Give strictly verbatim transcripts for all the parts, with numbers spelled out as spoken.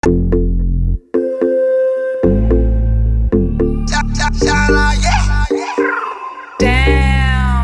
Damn.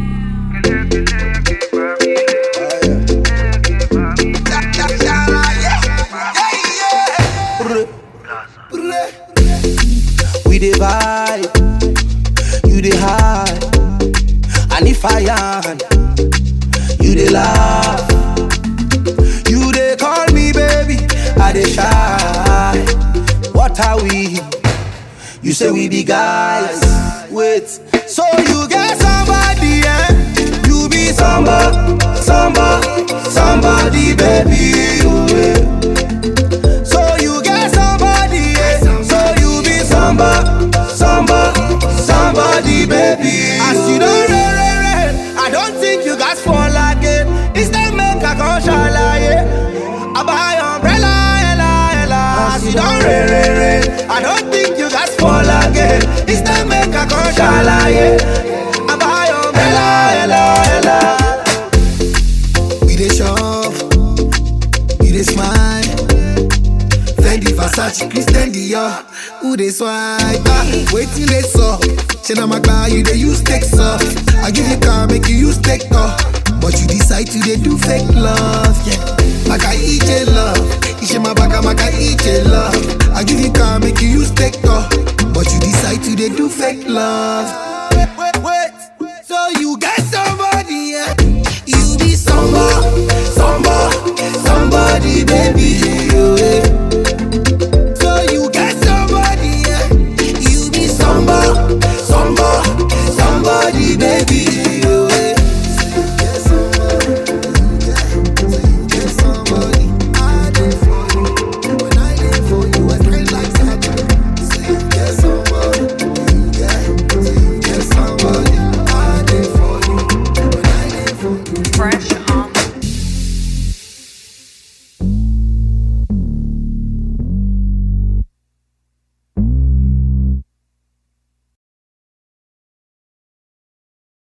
We dey vibe, you dey high, and if I am, you dey laugh. You dey call me baby, I dey shy. What are we? You say we be guys. Wait, so you get somebody, eh? You be somebody, somebody, somebody, baby. You, eh? So you get somebody, eh? So you be somebody, somebody, somebody, baby. As you don't re, re, re, I don't think you guys fall again. Instead make a come shalaye. I buy umbrella, ella, ella. As you don't re, re, re, I don't think you guys fall again. Instead make a come shalaye. I buy umbrella, ella, ella. We dey shop, we dey smile. Fendi, Versace, Christian Dior. Who dey swipe? Ah, waiting they saw. Say na my car, you dey use text off. I give you car, make you use tech off. But you decide to dey do fake love, yeah. Maka ije love, ishe mabaka maka ije love.